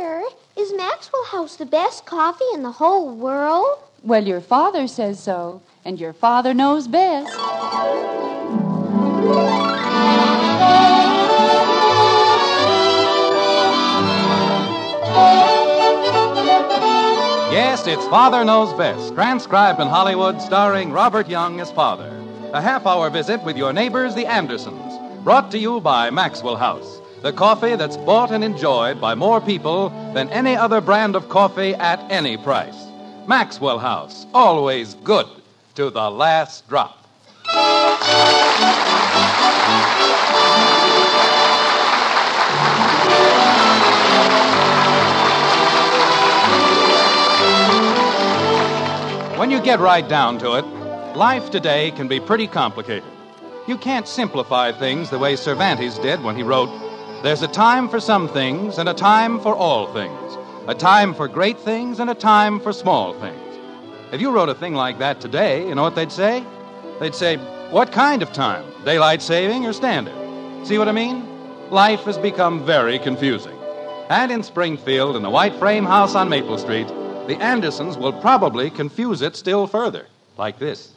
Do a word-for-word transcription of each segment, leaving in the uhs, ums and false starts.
Mother, is Maxwell House the best coffee in the whole world? Well, your father says so, and your father knows best. Yes, it's Father Knows Best, transcribed in Hollywood, starring Robert Young as father. A half-hour visit with your neighbors, the Andersons, brought to you by Maxwell House, the coffee that's bought and enjoyed by more people than any other brand of coffee at any price. Maxwell House, always good to the last drop. When you get right down to it, life today can be pretty complicated. You can't simplify things the way Cervantes did when he wrote, "There's a time for some things and a time for all things, a time for great things and a time for small things." If you wrote a thing like that today, you know what they'd say? They'd say, "What kind of time? Daylight saving or standard?" See what I mean? Life has become very confusing. And in Springfield, in the white frame house on Maple Street, the Andersons will probably confuse it still further, like this.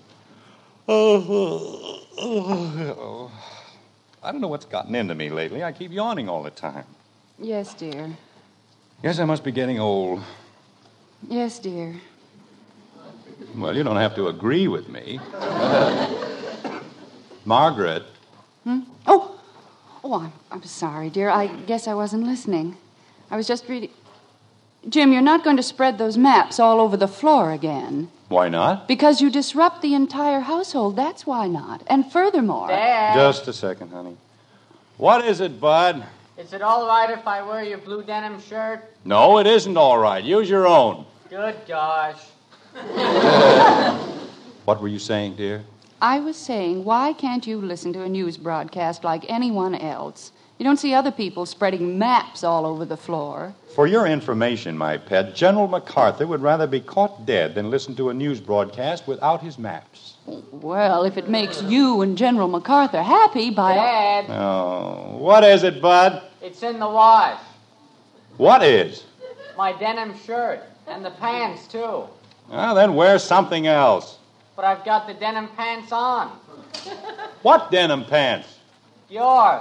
Oh, oh, I don't know what's gotten into me lately. I keep yawning all the time. Yes, dear. Guess I must be getting old. Yes, dear. Well, you don't have to agree with me. Uh, Margaret. Hmm? Oh, oh, I'm, I'm sorry, dear. I guess I wasn't listening. I was just reading... Jim, you're not going to spread those maps all over the floor again. Why not? Because you disrupt the entire household. That's why not. And furthermore... Dad. Just a second, honey. What is it, Bud? Is it all right if I wear your blue denim shirt? No, it isn't all right. Use your own. Good gosh. What were you saying, dear? I was saying, why can't you listen to a news broadcast like anyone else? You don't see other people spreading maps all over the floor. For your information, my pet, General MacArthur would rather be caught dead than listen to a news broadcast without his maps. Well, if it makes you and General MacArthur happy by... Dad. Oh, what is it, Bud? It's in the wash. What is? My denim shirt. And the pants, too. Well, then wear something else. But I've got the denim pants on. What denim pants? Yours.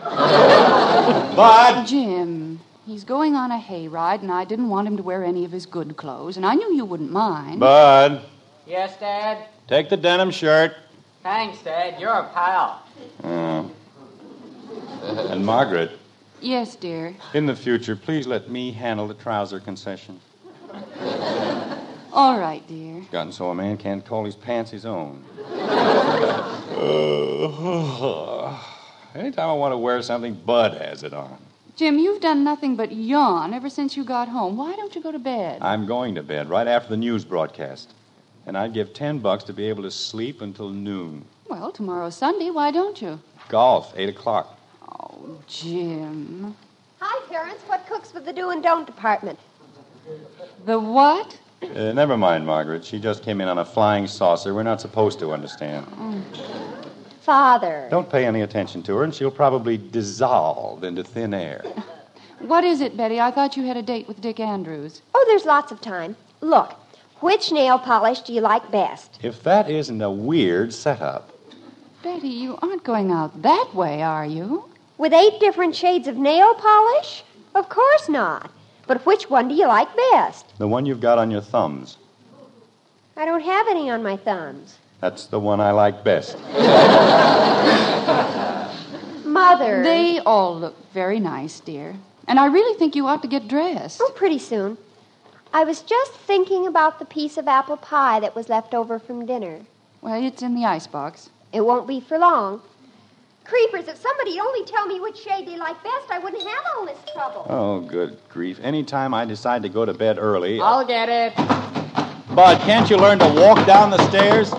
Bud! Jim, he's going on a hayride, and I didn't want him to wear any of his good clothes, and I knew you wouldn't mind. Bud! Yes, Dad? Take the denim shirt. Thanks, Dad. You're a pal. Uh, and Margaret. Yes, dear. In the future, please let me handle the trouser concession. All right, dear. It's gotten so a man can't call his pants his own. Anytime I want to wear something, Bud has it on. Jim, you've done nothing but yawn ever since you got home. Why don't you go to bed? I'm going to bed right after the news broadcast. And I'd give ten bucks to be able to sleep until noon. Well, tomorrow's Sunday. Why don't you? Golf, eight o'clock. Oh, Jim. Hi, parents. What cooks with the do and don't department? The what? Uh, never mind, Margaret. She just came in on a flying saucer. We're not supposed to understand. Oh. Father. Don't pay any attention to her, and she'll probably dissolve into thin air. What is it, Betty? I thought you had a date with Dick Andrews. Oh, there's lots of time. Look, which nail polish do you like best? If that isn't a weird setup. Betty, you aren't going out that way, are you? With eight different shades of nail polish? Of course not. But which one do you like best? The one you've got on your thumbs. I don't have any on my thumbs. That's the one I like best. Mother. They all look very nice, dear. And I really think you ought to get dressed. Oh, pretty soon. I was just thinking about the piece of apple pie that was left over from dinner. Well, it's in the icebox. It won't be for long. Creepers, if somebody'd only tell me which shade they like best, I wouldn't have all this trouble. Oh, good grief. Anytime I decide to go to bed early... I'll get it. Bud, can't you learn to walk down the stairs?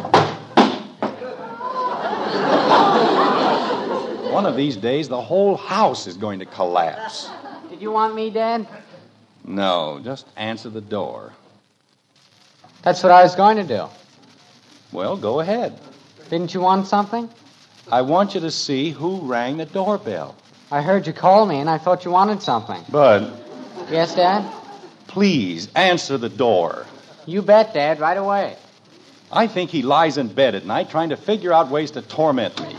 One of these days, the whole house is going to collapse. Did you want me, Dad? No, just answer the door. That's what I was going to do. Well, go ahead. Didn't you want something? I want you to see who rang the doorbell. I heard you call me, and I thought you wanted something. Bud. Yes, Dad? Please, answer the door. You bet, Dad, right away. I think he lies in bed at night trying to figure out ways to torment me.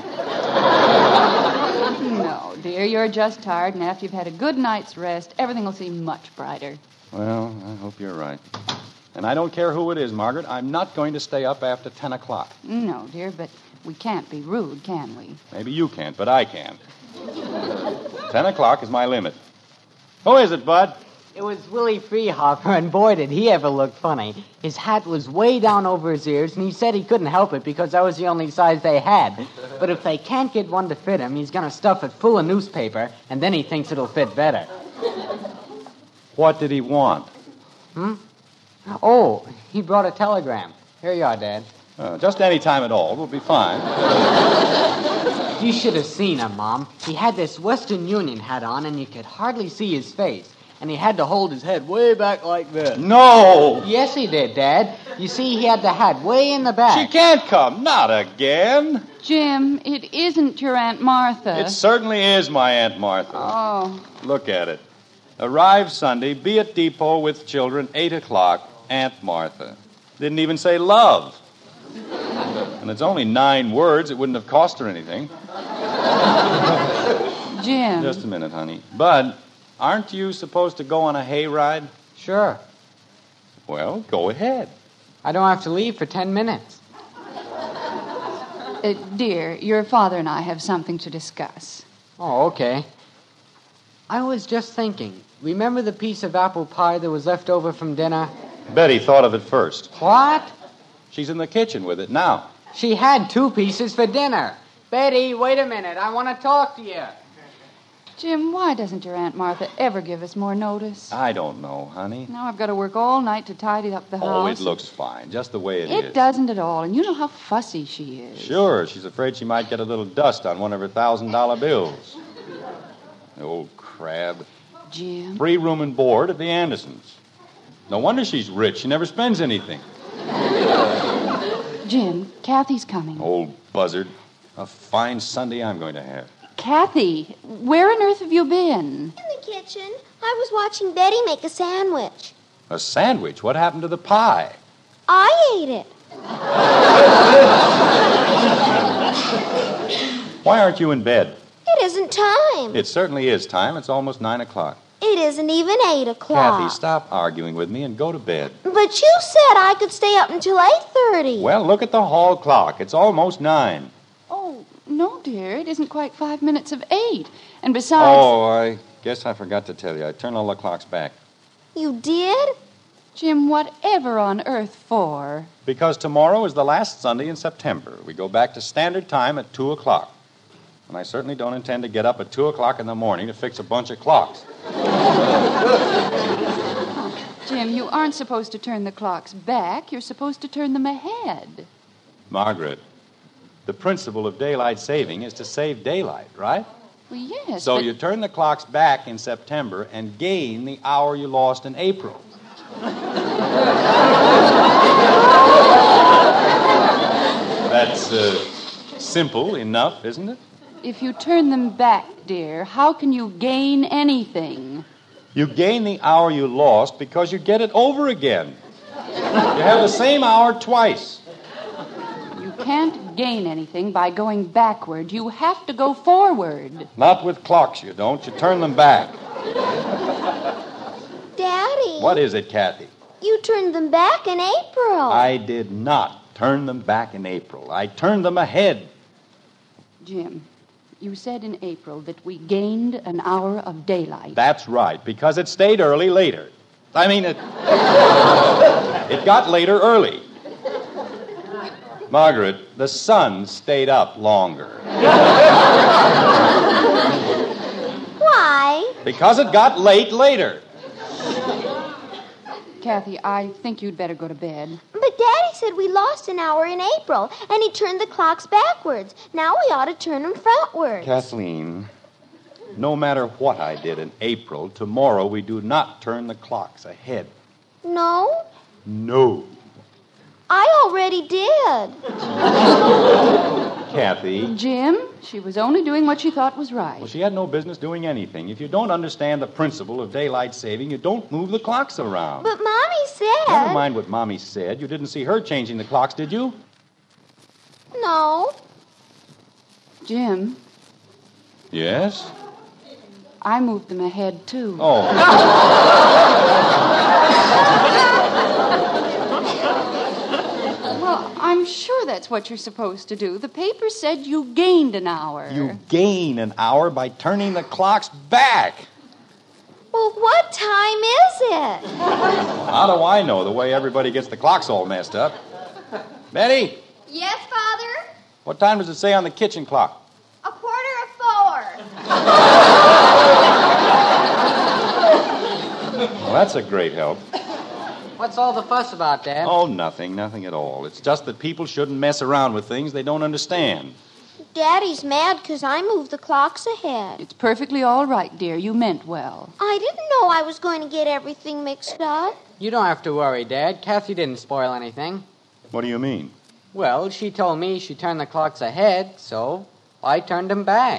No, dear, you're just tired, and after you've had a good night's rest, everything will seem much brighter. Well, I hope you're right. And I don't care who it is, Margaret. I'm not going to stay up after ten o'clock. No, dear, but we can't be rude, can we? Maybe you can't, but I can. ten o'clock is my limit. Who is it, Bud? It was Willie Freehopper, and boy, did he ever look funny. His hat was way down over his ears, and he said he couldn't help it because that was the only size they had. But if they can't get one to fit him, he's going to stuff it full of newspaper, and then he thinks it'll fit better. What did he want? Hmm? Oh, he brought a telegram. Here you are, Dad. Uh, just any time at all. We'll be fine. You should have seen him, Mom. He had this Western Union hat on, and you could hardly see his face. And he had to hold his head way back like this. No! Yes, he did, Dad. You see, he had the hat way in the back. She can't come. Not again. Jim, it isn't your Aunt Martha. It certainly is my Aunt Martha. Oh. Look at it. Arrive Sunday, be at depot with children, eight o'clock, Aunt Martha. Didn't even say love. And it's only nine words. It wouldn't have cost her anything. Jim. Just a minute, honey. Bud, aren't you supposed to go on a hayride? Sure. Well, go ahead. I don't have to leave for ten minutes. Uh, dear, your father and I have something to discuss. Oh, okay. I was just thinking. Remember the piece of apple pie that was left over from dinner? Betty thought of it first. What? She's in the kitchen with it now. She had two pieces for dinner. Betty, wait a minute. I want to talk to you. Jim, why doesn't your Aunt Martha ever give us more notice? I don't know, honey. Now I've got to work all night to tidy up the house. Oh, it looks fine, just the way it, It is. It doesn't at all, and you know how fussy she is. Sure, she's afraid she might get a little dust on one of her thousand dollar bills. The old crab. Jim. Free room and board at the Andersons. No wonder she's rich. She never spends anything. Jim, Kathy's coming. Old buzzard. A fine Sunday I'm going to have. Kathy, where on earth have you been? In the kitchen. I was watching Betty make a sandwich. A sandwich? What happened to the pie? I ate it. Why aren't you in bed? It isn't time. It certainly is time. It's almost nine o'clock. It isn't even eight o'clock. Kathy, stop arguing with me and go to bed. But you said I could stay up until eight thirty. Well, look at the hall clock. It's almost nine. Oh, no, dear. It isn't quite five minutes of eight. And besides... Oh, I guess I forgot to tell you. I turned all the clocks back. You did? Jim, whatever on earth for? Because tomorrow is the last Sunday in September. We go back to standard time at two o'clock. And I certainly don't intend to get up at two o'clock in the morning to fix a bunch of clocks. Jim, you aren't supposed to turn the clocks back. You're supposed to turn them ahead. Margaret, the principle of daylight saving is to save daylight, right? Well, yes, So but... you turn the clocks back in September and gain the hour you lost in April. That's uh, simple enough, isn't it? If you turn them back, dear, how can you gain anything? You gain the hour you lost because you get it over again. You have the same hour twice. You can't gain anything by going backward. You have to go forward. Not with clocks, you don't. You turn them back. Daddy. What is it, Kathy? You turned them back in April. I did not turn them back in April. I turned them ahead. Jim, you said in April that we gained an hour of daylight. That's right, because it stayed early later. I mean, it... it got later early. Margaret, the sun stayed up longer. Why? Because it got late later. Kathy, I think you'd better go to bed. But Daddy said we lost an hour in April, and he turned the clocks backwards. Now we ought to turn them frontwards. Kathleen, no matter what I did in April, tomorrow we do not turn the clocks ahead. No? No. I already did. Kathy. Jim, she was only doing what she thought was right. Well, she had no business doing anything. If you don't understand the principle of daylight saving, you don't move the clocks around. But Mommy said... Never mind what Mommy said. You didn't see her changing the clocks, did you? No. Jim, Yes? I moved them ahead, too. Oh. Well, I'm sure that's what you're supposed to do. The paper said you gained an hour. You gain an hour by turning the clocks back. Well, what time is it? How do I know the way everybody gets the clocks all messed up? Betty, Yes, Father? what time does it say on the kitchen clock? A quarter of four. Well, that's a great help. What's all the fuss about, Dad? Oh, nothing, nothing at all. It's just that people shouldn't mess around with things they don't understand. Daddy's mad because I moved the clocks ahead. It's perfectly all right, dear. You meant well. I didn't know I was going to get everything mixed up. You don't have to worry, Dad. Kathy didn't spoil anything. What do you mean? Well, she told me she turned the clocks ahead, so I turned them back.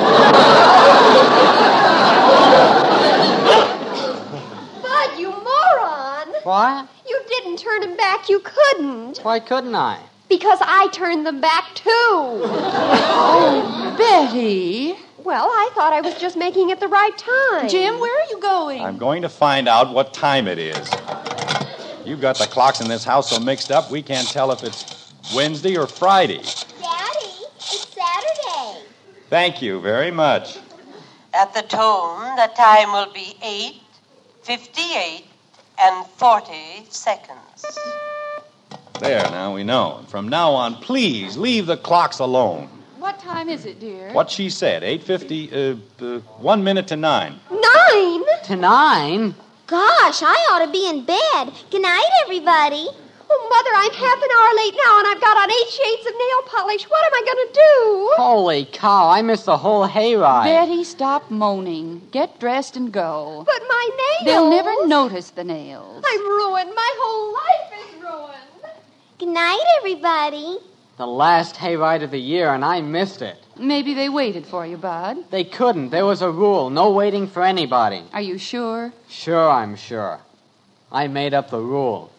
Bud, you moron! What? You didn't turn them back. You couldn't. Why couldn't I? Because I turned them back, too. Oh, Betty. Well, I thought I was just making it the right time. Jim, where are you going? I'm going to find out what time it is. You've got the clocks in this house so mixed up, we can't tell if it's Wednesday or Friday. Daddy, it's Saturday. Thank you very much. At the tone, the time will be eight, fifty-eight, and forty seconds. There, now we know. And from now on, please leave the clocks alone. What time is it, dear? What she said, eight fifty, uh, uh, one minute to nine. Nine? To nine? Gosh, I ought to be in bed. Good night, everybody. Oh, Mother, I'm half an hour late now, and I've got on eight shades of nail polish. What am I going to do? Holy cow, I missed the whole hayride. Betty, stop moaning. Get dressed and go. But my nails. They'll never notice the nails. I'm ruined. My whole life is ruined. Good night, everybody. The last hayride of the year, and I missed it. Maybe they waited for you, Bud. They couldn't. There was a rule. No waiting for anybody. Are you sure? Sure, I'm sure. I made up the rule.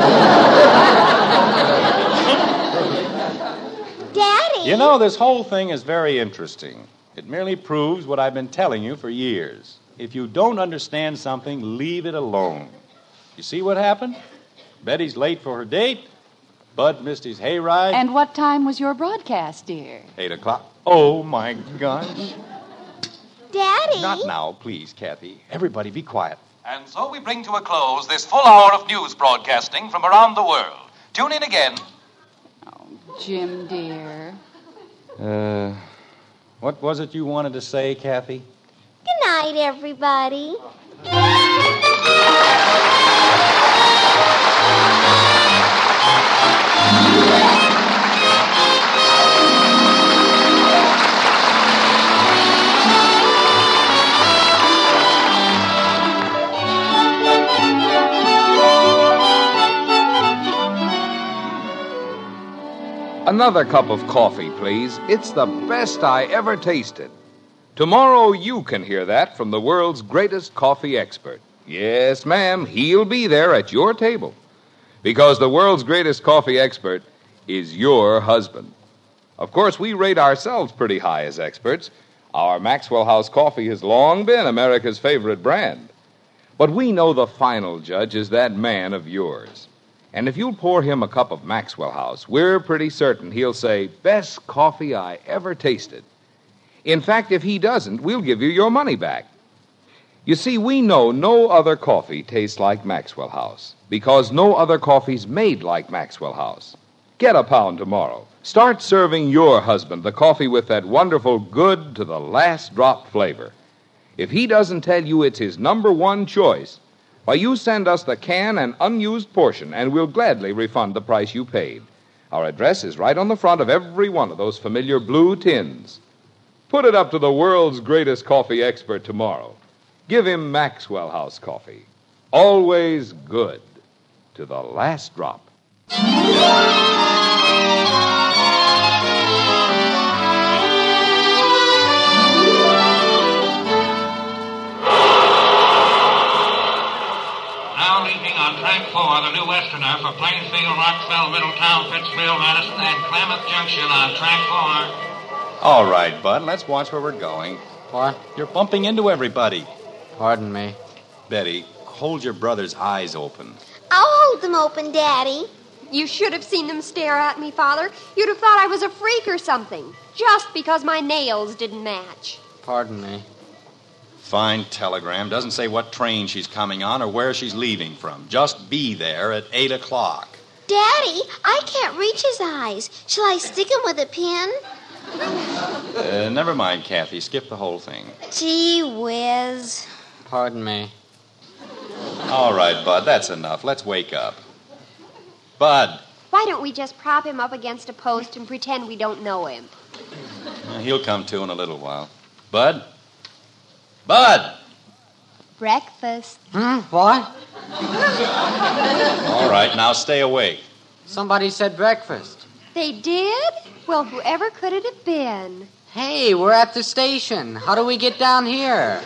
Daddy. You know, this whole thing is very interesting. It merely proves what I've been telling you for years. If you don't understand something, leave it alone. You see what happened? Betty's late for her date. Bud missed his hayride. And what time was your broadcast, dear? Eight o'clock. Oh, my gosh. Daddy. Not now, please, Kathy. Everybody be quiet. And so we bring to a close this full hour of news broadcasting from around the world. Tune in again. Oh, Jim, dear. Uh, what was it you wanted to say, Kathy? Good night, everybody. Another cup of coffee, please. It's the best I ever tasted. Tomorrow you can hear that from the world's greatest coffee expert. Yes, ma'am, he'll be there at your table. Because the world's greatest coffee expert is your husband. Of course, we rate ourselves pretty high as experts. Our Maxwell House coffee has long been America's favorite brand. But we know the final judge is that man of yours. And if you'll pour him a cup of Maxwell House, we're pretty certain he'll say, best coffee I ever tasted. In fact, if he doesn't, we'll give you your money back. You see, we know no other coffee tastes like Maxwell House, because no other coffee's made like Maxwell House. Get a pound tomorrow. Start serving your husband the coffee with that wonderful good to the last drop flavor. If he doesn't tell you it's his number one choice, why, you send us the can and unused portion, and we'll gladly refund the price you paid. Our address is right on the front of every one of those familiar blue tins. Put it up to the world's greatest coffee expert tomorrow. Give him Maxwell House coffee. Always good to the last drop. on track four, the New Westerner for Plainfield, Rockville, Middletown, Pittsfield, Madison, and Klamath Junction on track four. All right, Bud, let's watch where we're going. What? You're bumping into everybody. Pardon me. Betty, hold your brother's eyes open. I'll hold them open, Daddy. You should have seen them stare at me, Father. You'd have thought I was a freak or something, just because my nails didn't match. Pardon me. Fine telegram. Doesn't say what train she's coming on or where she's leaving from. Just be there at eight o'clock. Daddy, I can't reach his eyes. Shall I stick him with a pin? Uh, never mind, Kathy. Skip the whole thing. Gee whiz. Pardon me. All right, Bud, that's enough. Let's wake up. Bud. Why don't we just prop him up against a post and pretend we don't know him? Uh, he'll come to in a little while. Bud? Bud! Breakfast. Hmm? What? All right, now stay awake. Somebody said breakfast. They did? Well, whoever could it have been? Hey, we're at the station. How do we get down here?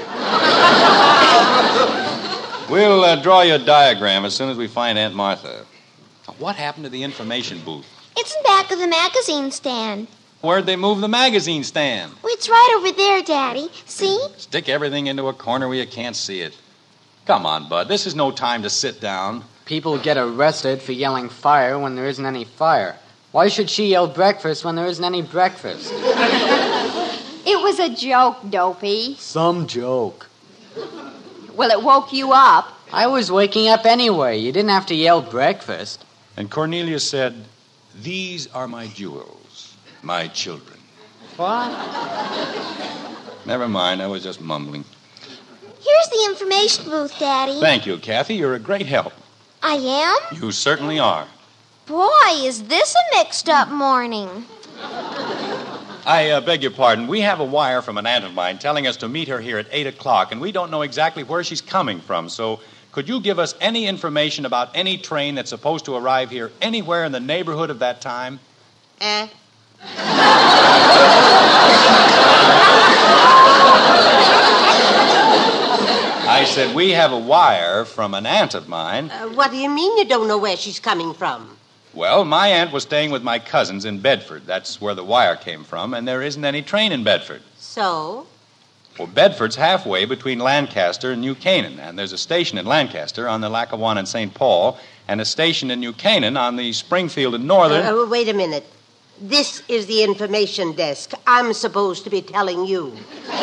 We'll uh, draw you a diagram as soon as we find Aunt Martha. What happened to the information booth? It's in back of the magazine stand. Where'd they move the magazine stand? Oh, it's right over there, Daddy. See? Stick everything into a corner where you can't see it. Come on, Bud. This is no time to sit down. People get arrested for yelling fire when there isn't any fire. Why should she yell breakfast when there isn't any breakfast? It was a joke, Dopey. Some joke. Well, it woke you up. I was waking up anyway. You didn't have to yell breakfast. And Cornelia said, "These are my jewels, my children." What? Never mind, I was just mumbling. Here's the information booth, Daddy. Thank you, Kathy. You're a great help. I am? You certainly are. Boy, is this a mixed-up morning. I uh, beg your pardon. We have a wire from an aunt of mine telling us to meet her here at eight o'clock, and we don't know exactly where she's coming from. So could you give us any information about any train that's supposed to arrive here anywhere in the neighborhood of that time? Eh? I said we have a wire from an aunt of mine. Uh, what do you mean you don't know where she's coming from? Well, my aunt was staying with my cousins in Bedford. That's where the wire came from, and there isn't any train in Bedford. So? Well, Bedford's halfway between Lancaster and New Canaan, and there's a station in Lancaster on the Lackawanna and Saint Paul, and a station in New Canaan on the Springfield and Northern... Uh, uh, wait a minute. This is the information desk. I'm supposed to be telling you.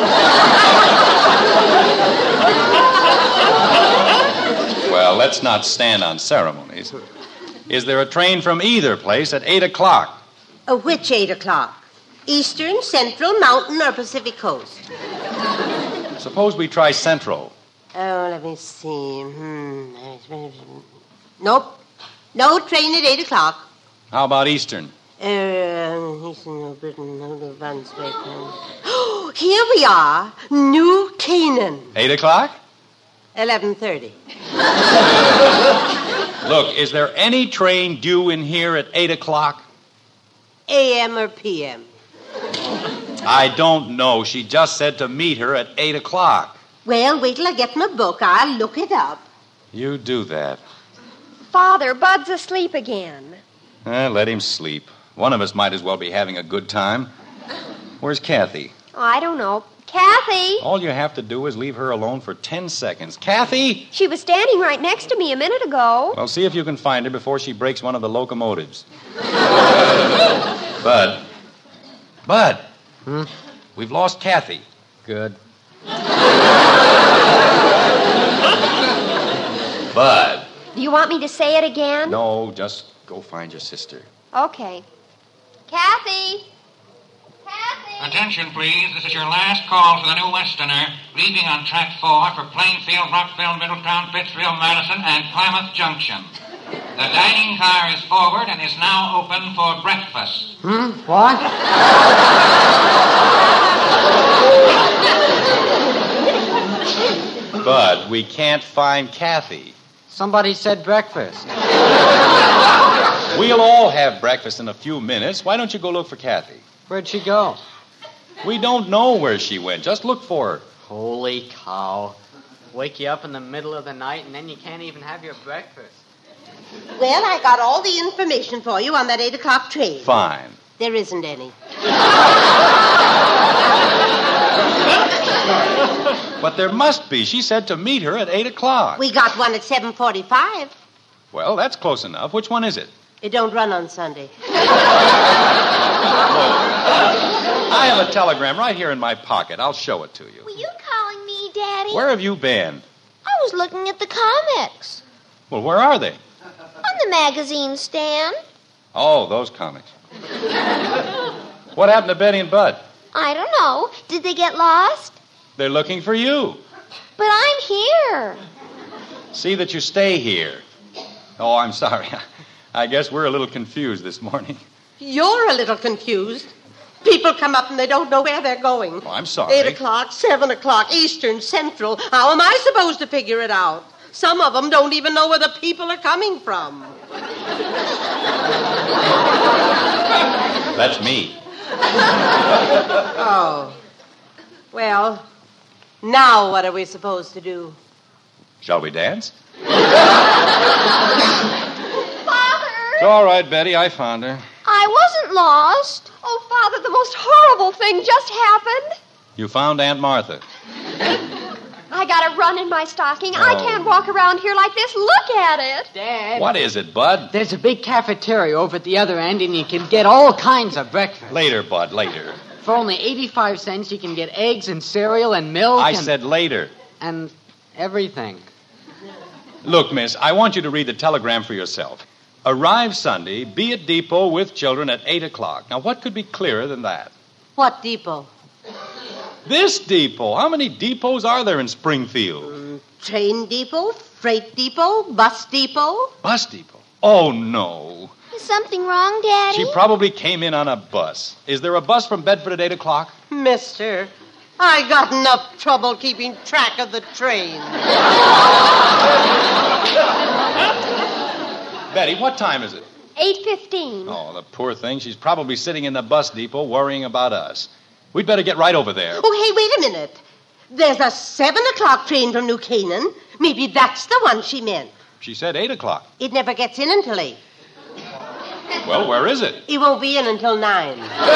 Well, let's not stand on ceremonies. Is there a train from either place at eight o'clock? Uh, which eight o'clock? Eastern, Central, Mountain, or Pacific Coast? Suppose we try Central. Oh, let me see. Hmm. Nope. No train at eight o'clock. How about Eastern? Uh, Eastern, Britain, Brunswick. Oh, here we are. New Canaan. Eight o'clock? Eleven thirty. Look, is there any train due in here at eight o'clock? A M or P M? I don't know. She just said to meet her at eight o'clock. Well, wait till I get my book. I'll look it up. You do that. Father, Bud's asleep again. Eh, let him sleep. One of us might as well be having a good time. Where's Kathy? Oh, I don't know. Kathy! All you have to do is leave her alone for ten seconds. Kathy! She was standing right next to me a minute ago. Well, see if you can find her before she breaks one of the locomotives. Bud. Bud. Hmm? We've lost Kathy. Good. Bud. Do you want me to say it again? No, just go find your sister. Okay. Kathy! Kathy! Attention, please. This is your last call for the New Westerner, leaving on track four for Plainfield, Rockville, Middletown, Pittsfield, Madison, and Klamath Junction. The dining car is forward and is now open for breakfast. Hmm? What? Bud, we can't find Kathy. Somebody said breakfast. We'll all have breakfast in a few minutes. Why don't you go look for Kathy? Where'd she go? We don't know where she went. Just look for her. Holy cow. Wake you up in the middle of the night, and then you can't even have your breakfast. Well, I got all the information for you on that eight o'clock train. Fine. There isn't any. But there must be. She said to meet her at eight o'clock. We got one at seven forty-five. Well, that's close enough. Which one is it? It don't run on Sunday. I have a telegram right here in my pocket. I'll show it to you. Were you calling me, Daddy? Where have you been? I was looking at the comics. Well, where are they? On the magazine stand. Oh, those comics. What happened to Betty and Bud? I don't know. Did they get lost? They're looking for you. But I'm here. See that you stay here. Oh, I'm sorry. I guess we're a little confused this morning. You're a little confused. People come up and they don't know where they're going. Oh, I'm sorry. Eight o'clock, seven o'clock, Eastern, Central. How am I supposed to figure it out? Some of them don't even know where the people are coming from. That's me. Oh. Well, now what are we supposed to do? Shall we dance? Father! It's all right, Betty. I found her. I wasn't lost. Oh, Father, the most horrible thing just happened. You found Aunt Martha. I got a run in my stocking. Oh. I can't walk around here like this. Look at it. Dad. What is it, Bud? There's a big cafeteria over at the other end, and you can get all kinds of breakfast. Later, Bud, later. For only eighty-five cents, you can get eggs and cereal and milk I and... said later. And everything. Look, miss, I want you to read the telegram for yourself. Arrive Sunday, be at depot with children at eight o'clock. Now, what could be clearer than that? What depot? This depot. How many depots are there in Springfield? Mm, train depot, freight depot, bus depot. Bus depot. Oh, no. Is something wrong, Daddy? She probably came in on a bus. Is there a bus from Bedford at eight o'clock? Mister, I got enough trouble keeping track of the train. Betty, what time is it? eight fifteen. Oh, the poor thing. She's probably sitting in the bus depot worrying about us. We'd better get right over there. Oh, hey, wait a minute. There's a seven o'clock train from New Canaan. Maybe that's the one she meant. She said eight o'clock. It never gets in until eight. Well, where is it? It won't be in until nine.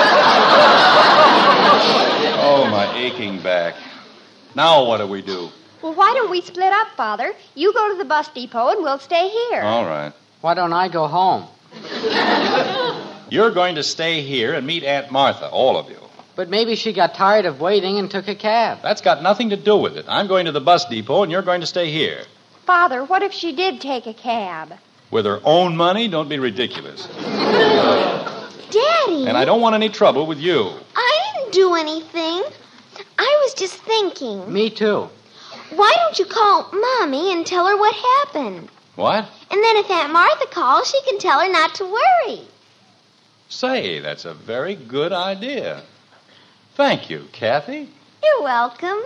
Oh, my aching back. Now what do we do? Well, why don't we split up, Father? You go to the bus depot and we'll stay here. All right. Why don't I go home? You're going to stay here and meet Aunt Martha, all of you. But maybe she got tired of waiting and took a cab. That's got nothing to do with it. I'm going to the bus depot, and you're going to stay here. Father, what if she did take a cab? With her own money? Don't be ridiculous. Daddy! And I don't want any trouble with you. I didn't do anything. I was just thinking. Me too. Why don't you call Mommy and tell her what happened? What? And then if Aunt Martha calls, she can tell her not to worry. Say, that's a very good idea. Thank you, Kathy. You're welcome.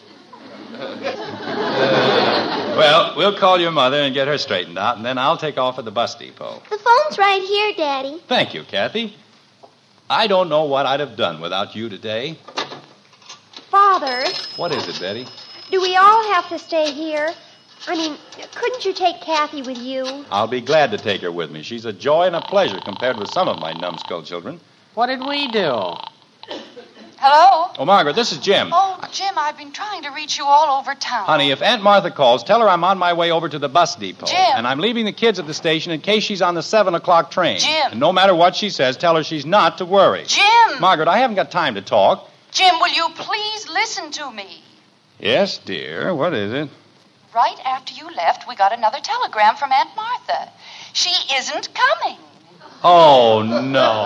Well, we'll call your mother and get her straightened out, and then I'll take off at the bus depot. The phone's right here, Daddy. Thank you, Kathy. I don't know what I'd have done without you today. Father, What is it, Betty? do we all have to stay here? I mean, couldn't you take Kathy with you? I'll be glad to take her with me. She's a joy and a pleasure compared with some of my numbskull children. What did we do? Hello? Oh, Margaret, this is Jim. Oh, Jim, I've been trying to reach you all over town. Honey, if Aunt Martha calls, tell her I'm on my way over to the bus depot. Jim. And I'm leaving the kids at the station in case she's on the seven o'clock train. Jim. And no matter what she says, tell her she's not to worry. Jim! Margaret, I haven't got time to talk. Jim, will you please listen to me? Yes, dear. What is it? Right after you left, we got another telegram from Aunt Martha. She isn't coming. Oh, no.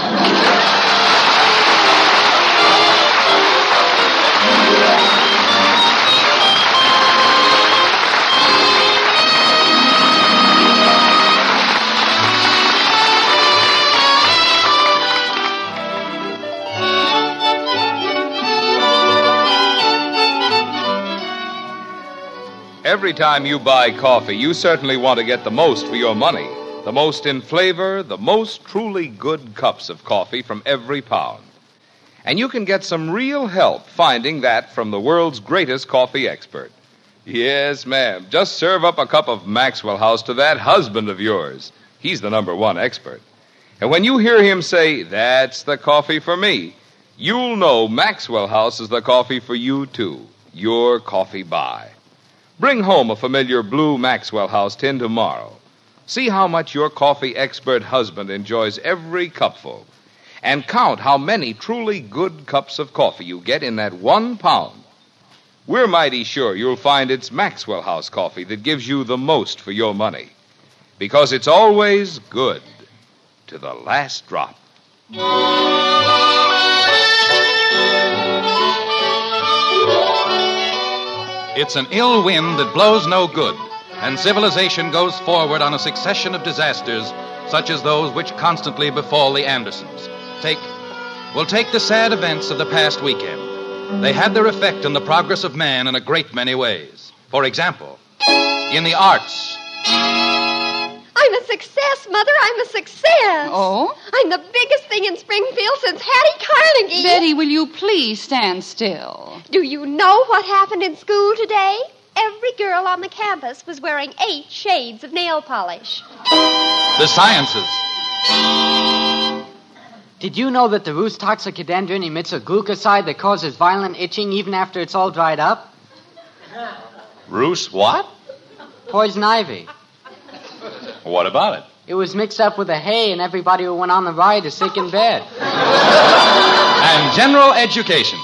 Every time you buy coffee, you certainly want to get the most for your money. The most in flavor, the most truly good cups of coffee from every pound. And you can get some real help finding that from the world's greatest coffee expert. Yes, ma'am. Just serve up a cup of Maxwell House to that husband of yours. He's the number one expert. And when you hear him say, "That's the coffee for me," you'll know Maxwell House is the coffee for you, too. Your coffee buy. Bring home a familiar blue Maxwell House tin tomorrow. See how much your coffee expert husband enjoys every cupful. And count how many truly good cups of coffee you get in that one pound. We're mighty sure you'll find it's Maxwell House coffee that gives you the most for your money. Because it's always good to the last drop. It's an ill wind that blows no good, and civilization goes forward on a succession of disasters such as those which constantly befall the Andersons. Take, well, take the sad events of the past weekend. They had their effect on the progress of man in a great many ways. For example, in the arts. I'm a success, Mother. I'm a success. Oh? I'm the biggest thing in Springfield since Hattie Carnegie. Betty, will you please stand still? Do you know what happened in school today? Every girl on the campus was wearing eight shades of nail polish. The sciences. Did you know that the roost toxicodendron emits a glucoside that causes violent itching even after it's all dried up? Roost what? Poison ivy. What about it? It was mixed up with the hay, and everybody who went on the ride is sick in bed. And general education.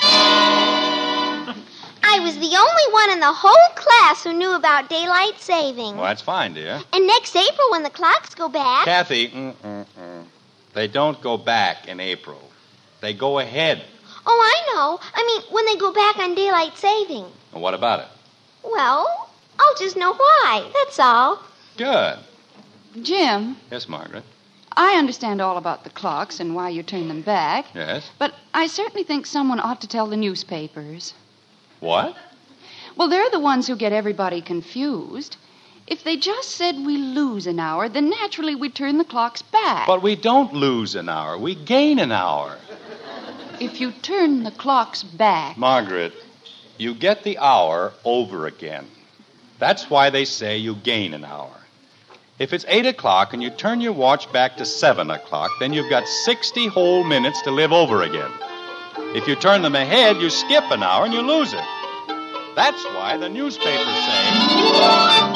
I was the only one in the whole class who knew about daylight saving. Well, that's fine, dear. And next April, when the clocks go back... Kathy, mm-mm-mm. They don't go back in April. They go ahead. Oh, I know. I mean, when they go back on daylight saving. And what about it? Well, I'll just know why. That's all. Good. Jim, Yes, Margaret. I understand all about the clocks and why you turn them back. Yes? But I certainly think someone ought to tell the newspapers. What? Well, they're the ones who get everybody confused. If they just said we lose an hour, then naturally we'd turn the clocks back. But we don't lose an hour. We gain an hour. If you turn the clocks back... Margaret, you get the hour over again. That's why they say you gain an hour. If it's eight o'clock and you turn your watch back to seven o'clock, then you've got sixty whole minutes to live over again. If you turn them ahead, you skip an hour and you lose it. That's why the newspapers say...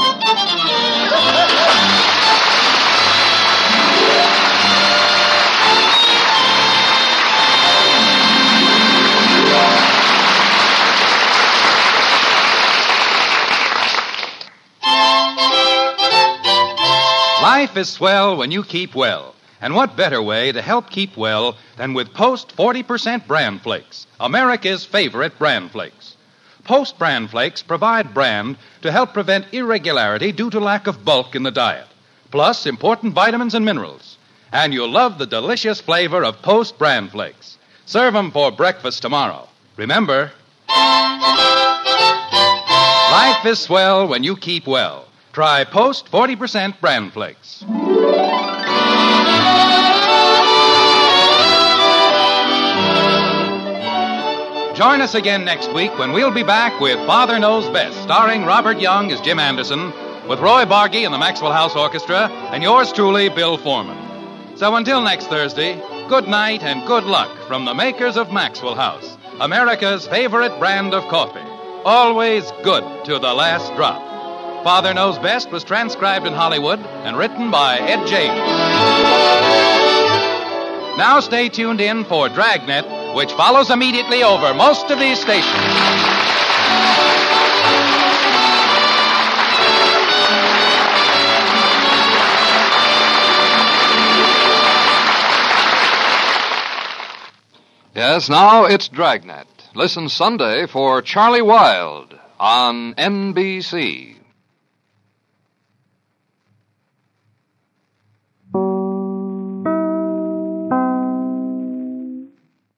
Life is swell when you keep well. And what better way to help keep well than with Post forty percent Bran Flakes, America's favorite bran flakes. Post Bran Flakes provide bran to help prevent irregularity due to lack of bulk in the diet, plus important vitamins and minerals. And you'll love the delicious flavor of Post Bran Flakes. Serve them for breakfast tomorrow. Remember, life is swell when you keep well. Try Post forty percent Bran Flakes. Join us again next week when we'll be back with Father Knows Best, starring Robert Young as Jim Anderson, with Roy Bargy and the Maxwell House Orchestra, and yours truly, Bill Foreman. So until next Thursday, good night and good luck from the makers of Maxwell House, America's favorite brand of coffee. Always good to the last drop. Father Knows Best was transcribed in Hollywood and written by Ed James. Now stay tuned in for Dragnet, which follows immediately over most of these stations. Yes, now it's Dragnet. Listen Sunday for Charlie Wilde on N B C.